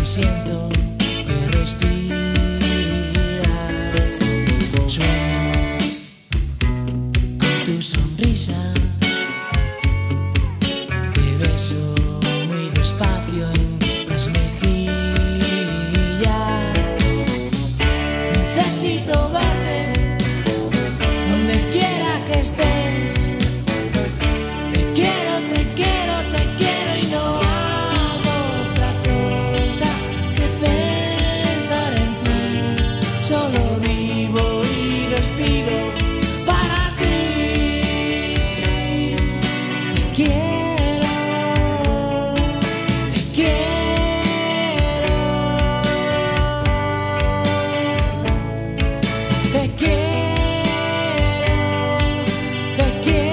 siento que respiras. Sueño con tu sonrisa, te beso muy despacio en las mejillas. Necesito verte donde quiera que estés. Te quiero, te quiero, te quiero y no hago otra cosa que pensar en ti. Solo vivo y respiro para ti. Te quiero, te quiero, te quiero, te quiero.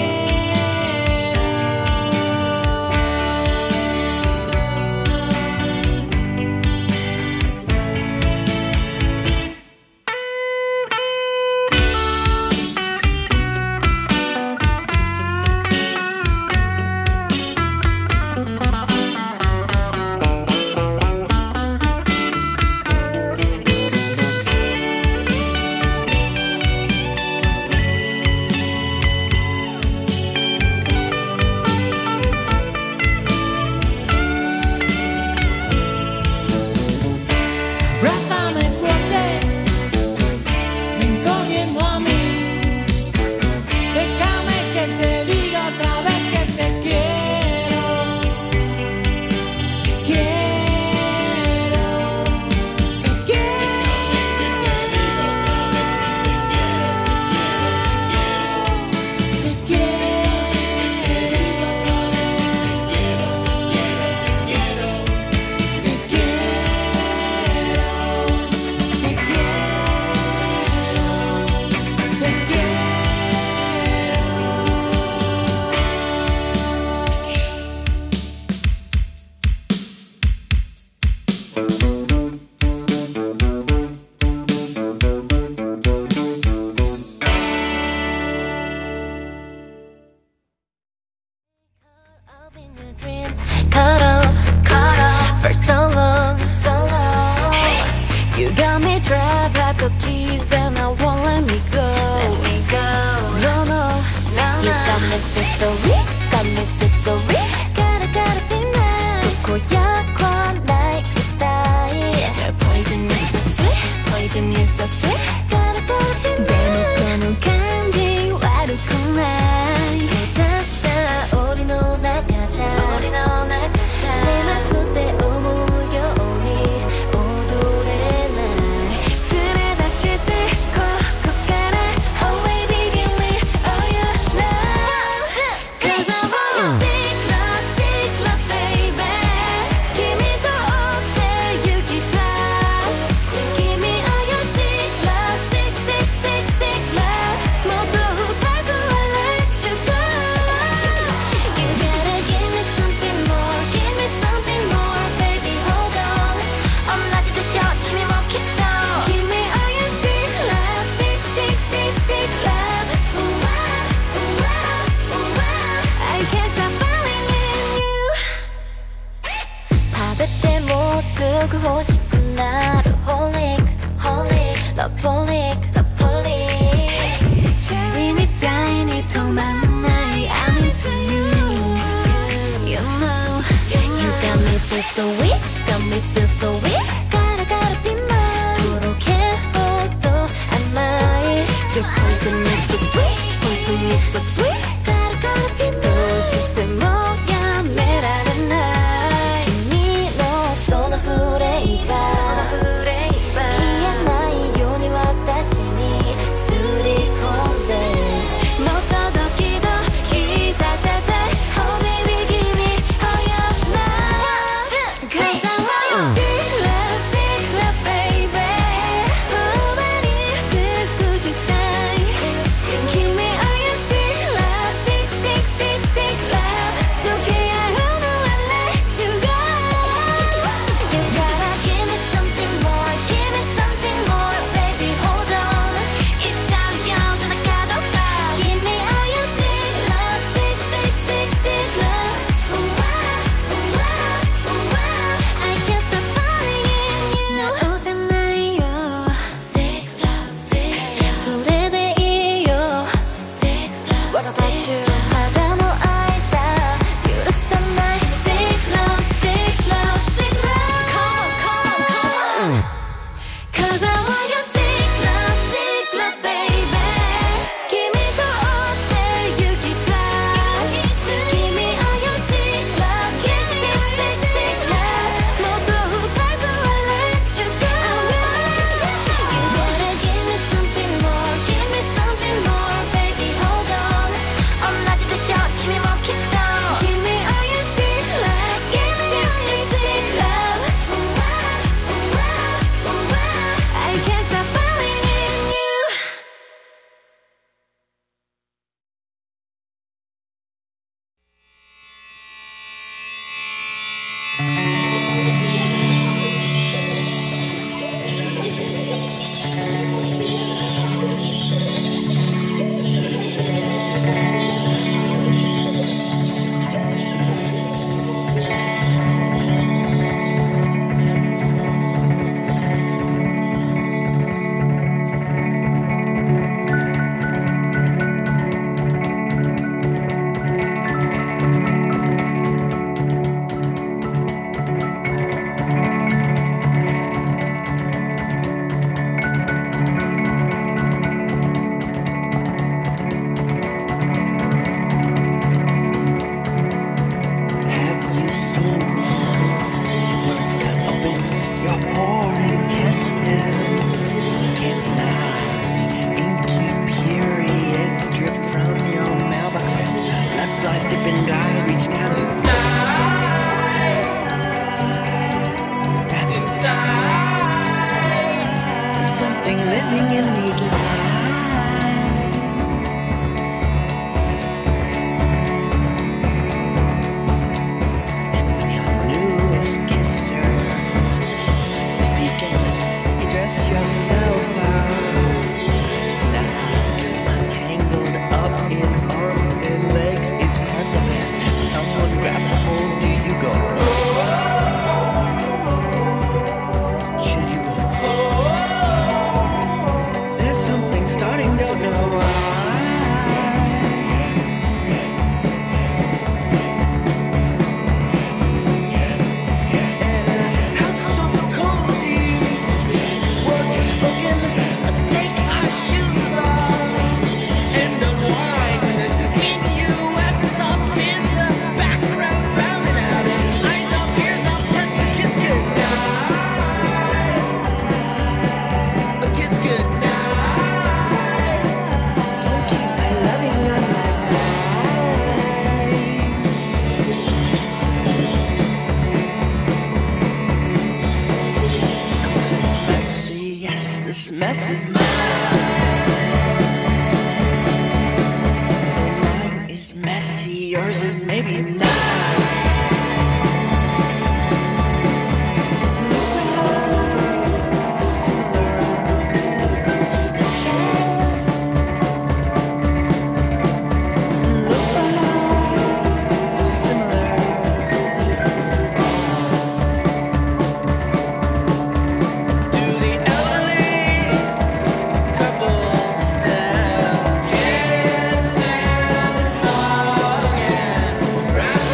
Abrázame fuerte, ven corriendo a mí. Déjame que te diga otra vez que te quiero. Te quiero, te quiero. Te quiero, te quiero. Up in your dreams, caught up, for so long, so long. You got me trapped, have the keys and I won't let me go. No, no, you got me feel so weak, got me feel so weak. Gotta be mine. 두고야 quiet die. Your poison is so sweet, poison is so sweet. Gotta be mine. 대놓고는 간지 와르구나. 쓰고 싶은 나를 holic, loveholic. 재림이 따윈 이 통만 나의 I'm into you. You know, you got me feel so weak, got me feel so weak. Gotta be mine. 그렇게 호도 안 나의 Your poison is so sweet, poison is so sweet. Gotta be mine. 또 싶대 뭐야 매라는 날. Cause I want you, love. Right.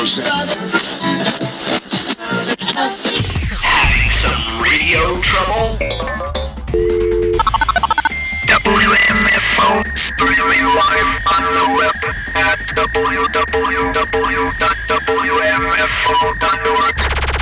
Having some radio trouble? WMFO streaming live on the web at www.wmfo.org.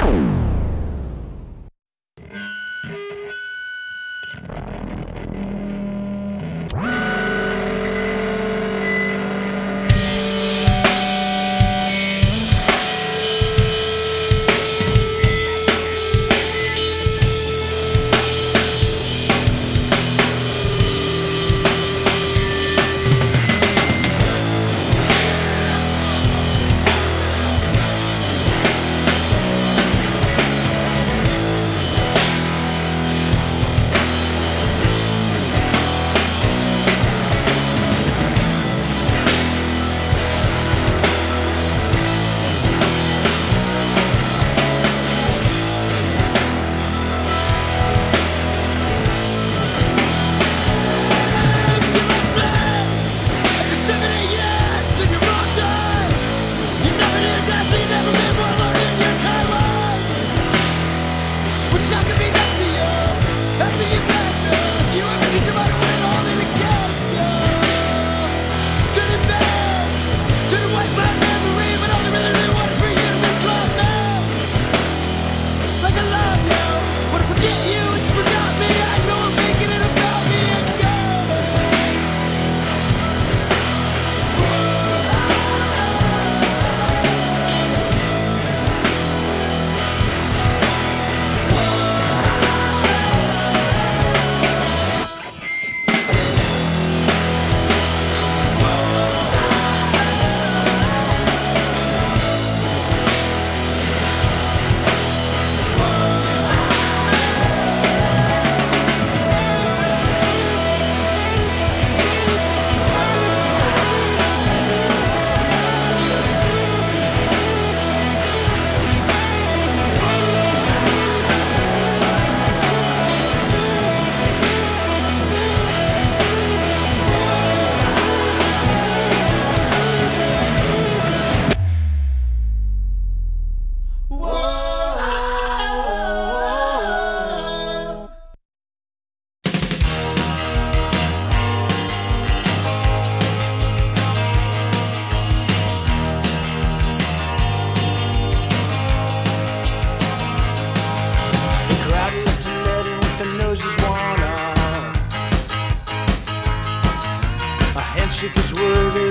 handshake is worthy,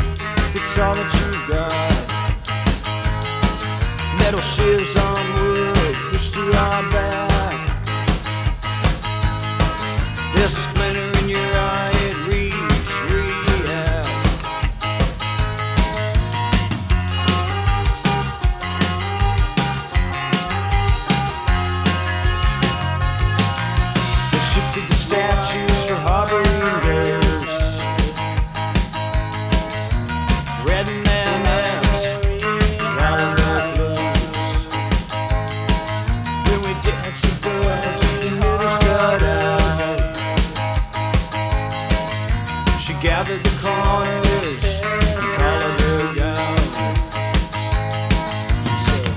it's all that you've got. Metal shivs on wood, pushed to our back. There's a splinter in your eye, it reads react. They shifted the statues for harboring ghosts. Red mammoths, calling their blues. When we dance the birds, the needles got out. She gathered the corners and collared her gown. She said,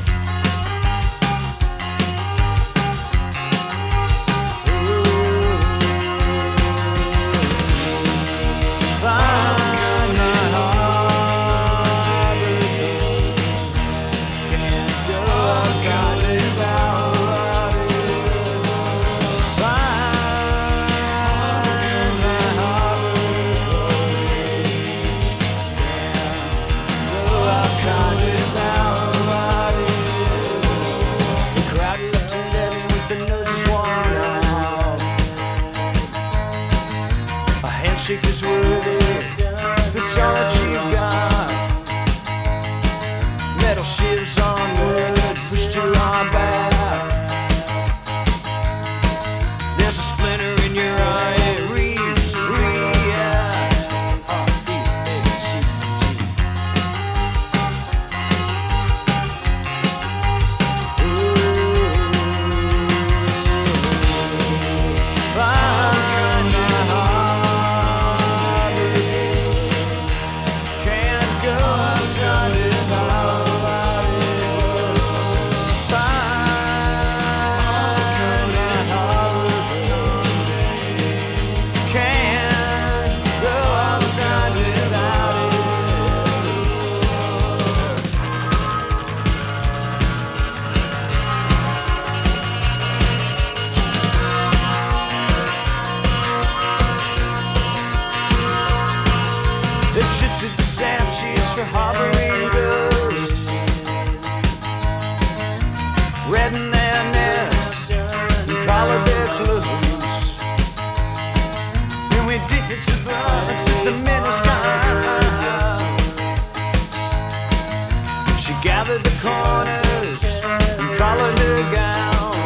find my harbor cove. Can't go outside without water. Find my harbor cove. Can't They've shifted the statues for harboring dust, redden their necks and collared their clothes. And we did it to birds at the Minnesota. She gathered the corners and collared her gown.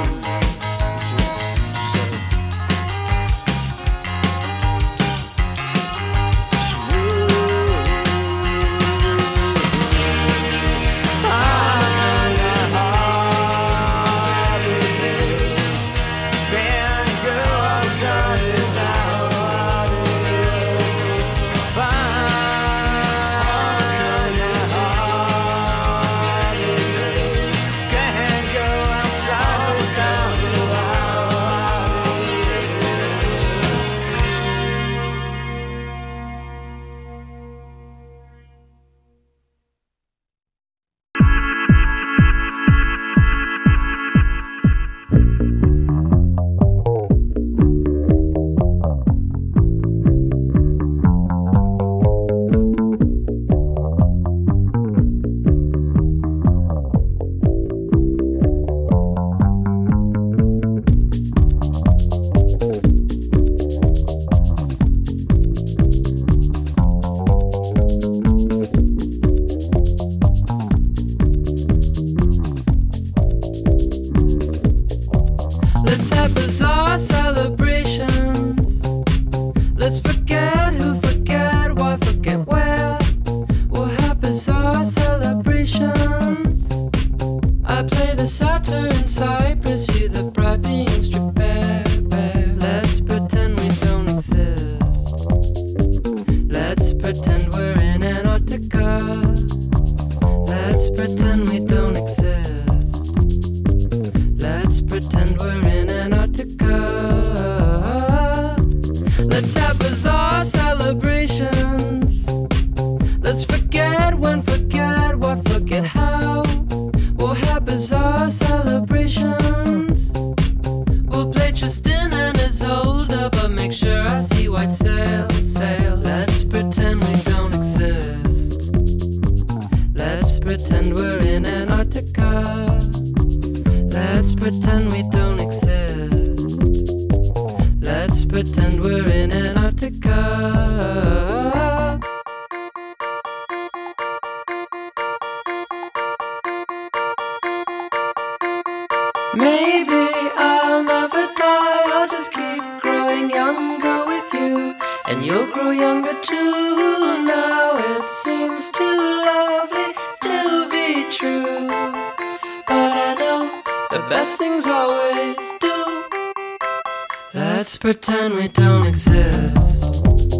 Let's pretend we don't exist.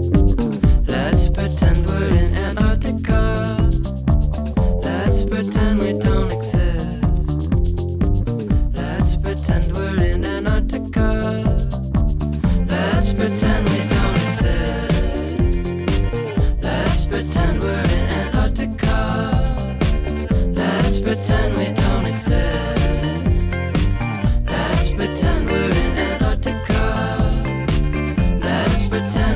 Let's pretend we're in Antarctica. Let's pretend we don't exist. Let's pretend we're in Antarctica. Let's pretend we don't exist. Let's pretend we're in Antarctica. Let's pretend we don't exist. Let's pretend we're in Antarctica. Let's pretend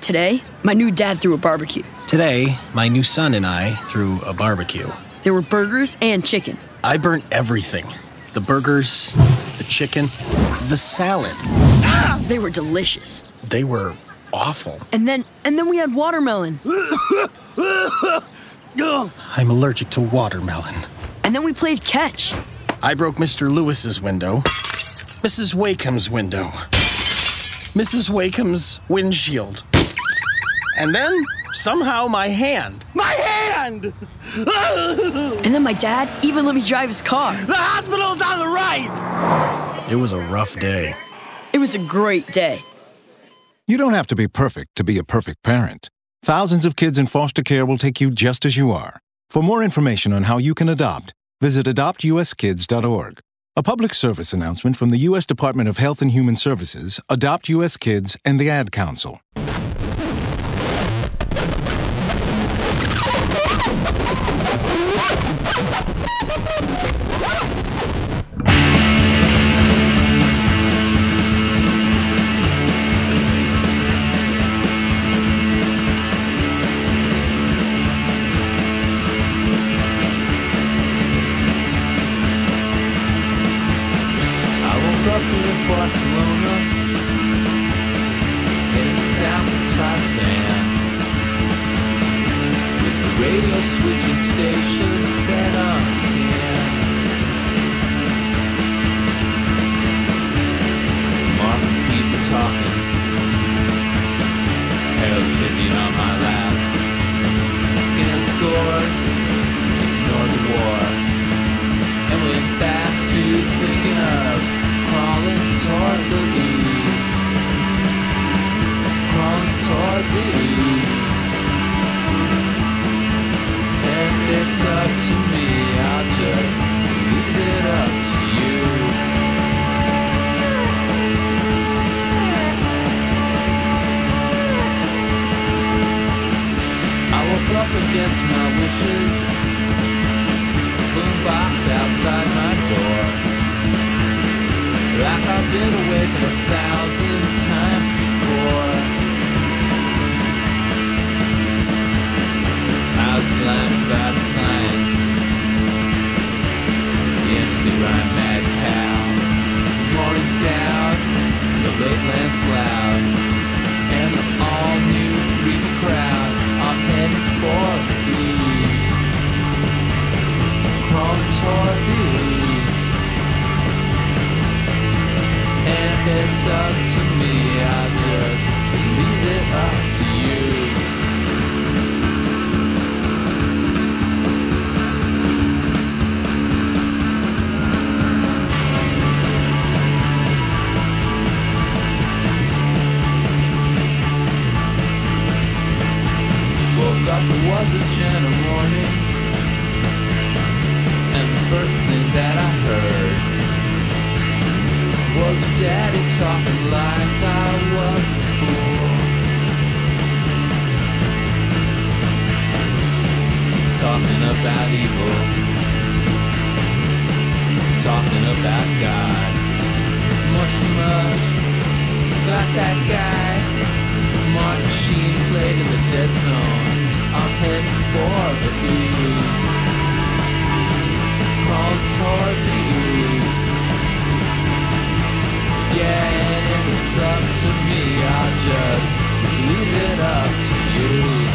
Today, my new dad threw a barbecue. Today, my new son and I threw a barbecue. There were burgers and chicken. I burnt everything. The burgers, the chicken, the salad. They were delicious. They were awful. And then we had watermelon. I'm allergic to watermelon. And then we played catch. I broke Mr. Lewis's window, Mrs. Wakeham's window, Mrs. Wakeham's windshield. And then, somehow, my hand. My hand! And then my dad even let me drive his car. The hospital's on the right! It was a rough day. It was a great day. You don't have to be perfect to be a perfect parent. Thousands of kids in foster care will take you just as you are. For more information on how you can adopt, visit adoptuskids.org. A public service announcement from the U.S. Department of Health and Human Services, Adopt U.S. Kids, and the Ad Council. Up in Barcelona, heading south inside the dam, with the radio switching station set on scan. Marking people talking, Herald Tribune on my lap. Scan scores, ignore the war, and went back to thinking of crawling toward the ooze, crawling toward the ooze. And if it's up to me, I'll just leave it up to you. I woke up against my wishes, boombox outside my door. Like I've been awakened 1,000 times before. I was blinded by the signs, the MC Rhyme Mad Cow, the morning doubt, the late Lance Loud, and the all-new Threes crowd. I'm heading for the booze, crawling toward the ooze. And if it's up to me, I'll just leave it up to you. Woke up, it was a gentle morning, and the first thing that I heard was daddy talking like I was a fool, talking about evil, talking about God, much about that guy. Martin Sheen played in the dead zone. I'm heading for the ooze, crawling toward the ooze. Yeah, and if it's up to me, I'll just leave it up to you.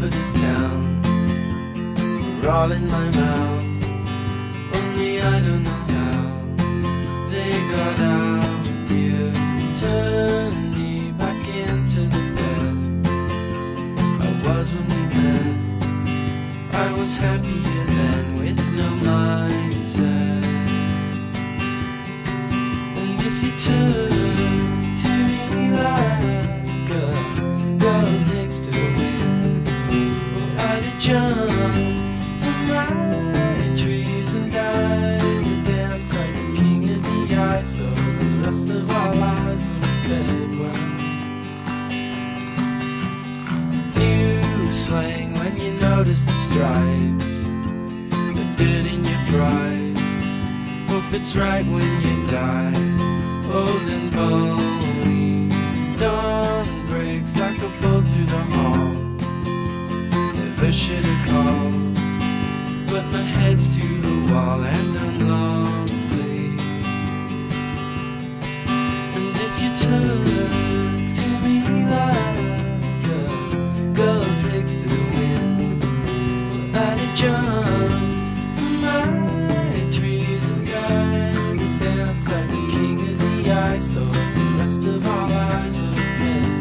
this town were all in my mouth. Only I don't know how they got out. You turned me back into the bed I was when we met. I was happier then with no mindset. And if you turn to me like a girl takes to the wind, well, I'd have jumped from my trees and died to dance like a king of the ISOs, and the rest of our lives would have fed well. New slang when you notice the stripes, the dirt in your fries. Hope it's right when you die, old and bony. Dawn breaks like a bolt through the hall. Never should have called, but my head's to the wall and I'm lonely. And if you turn to me like a girl takes to the wind, well, I'd have jumped from my trees and died to dance like the king of the ISOs, and the rest of our lives would have been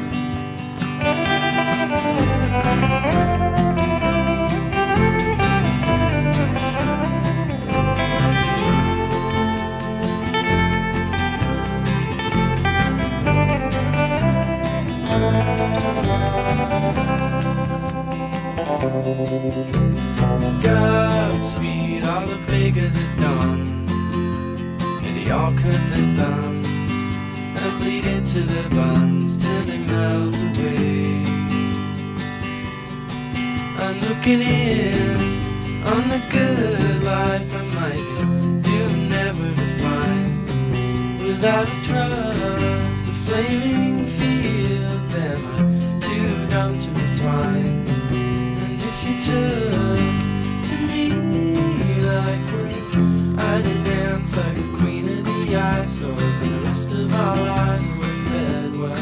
Godspeed, all the beggars at dawn, and they all cut their thumbs and bleed into their buns till they melt away. I'm looking in on the good life I might do never to find, without a trust, the flaming fields, and I'm too dumb to refine. And if you turn to me like I'd dance like a queen of the ISOs, and the rest of our lives were fed well.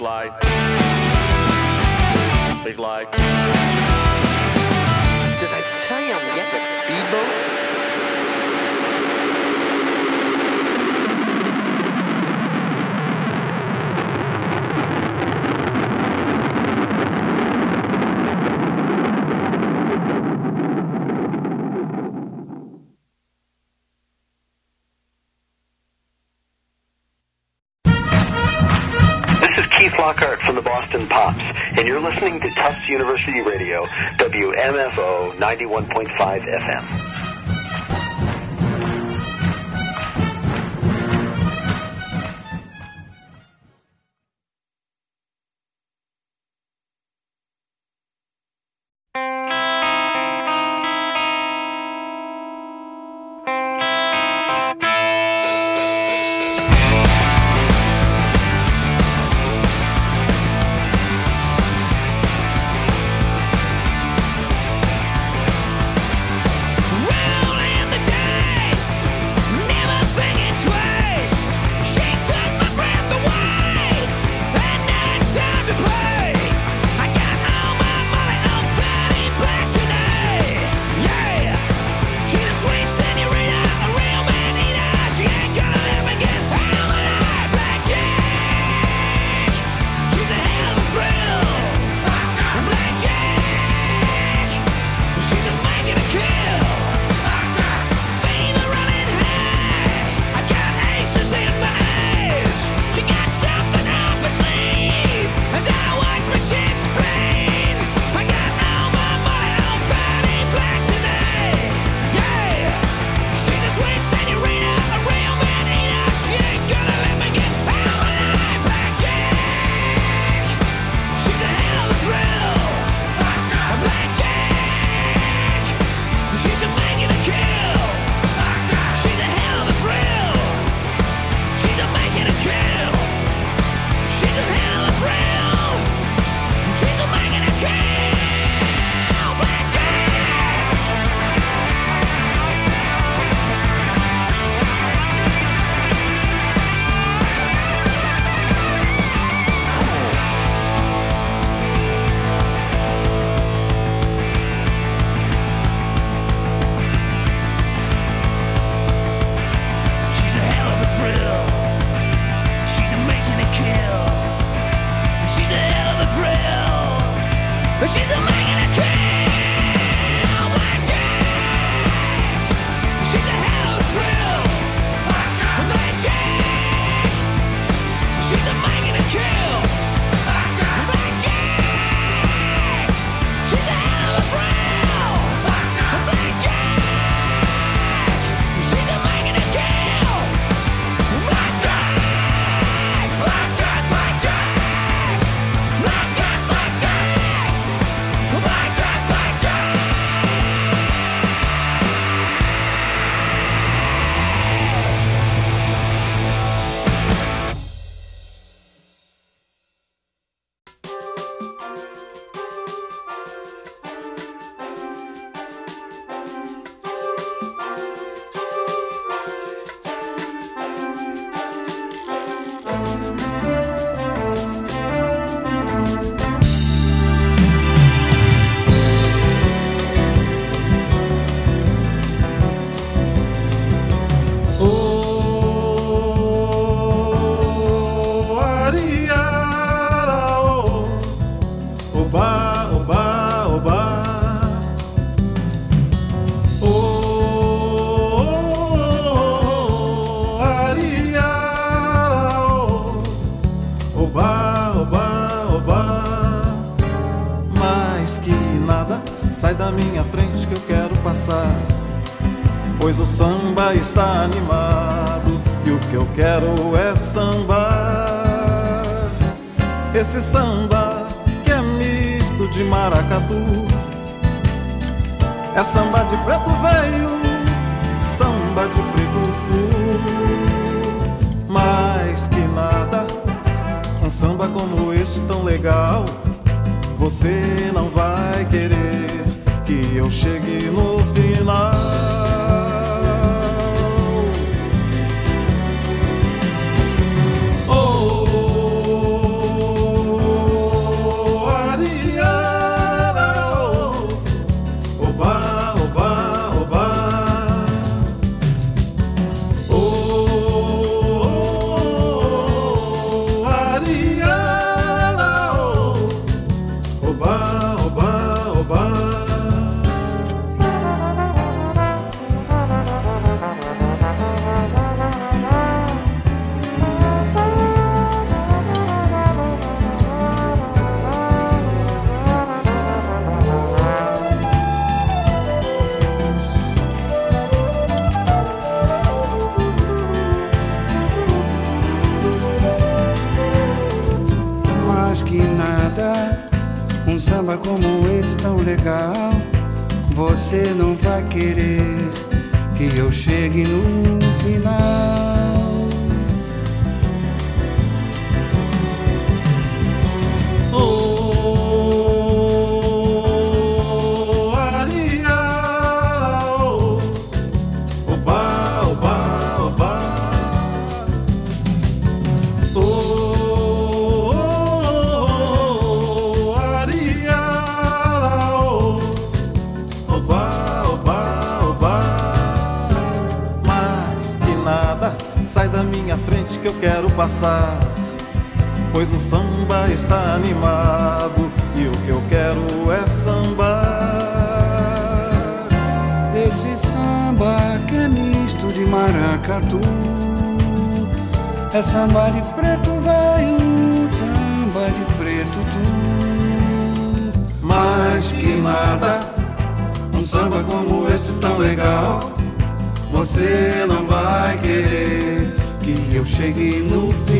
light. Big light. Did I tell you I'm getting a speedboat? Keith Lockhart from the Boston Pops, and you're listening to Tufts University Radio, WMFO 91.5 FM. Sai da minha frente que eu quero passar, pois o samba está animado e o que eu quero é sambar. Esse samba que é misto de maracatu, é samba de preto velho, samba de preto tu. Mais que nada, um samba como este tão legal, você não vai querer que eu chegue no final. Oh, samba como esse tão legal, você não vai querer que eu chegue no final. Sai da minha frente que eu quero passar, pois o samba está animado e o que eu quero é sambar. Esse samba que é misto de maracatu, é samba de preto velho, samba de preto tu. Mais que nada, um samba como esse tão legal, você não vai querer que eu chegue no fim.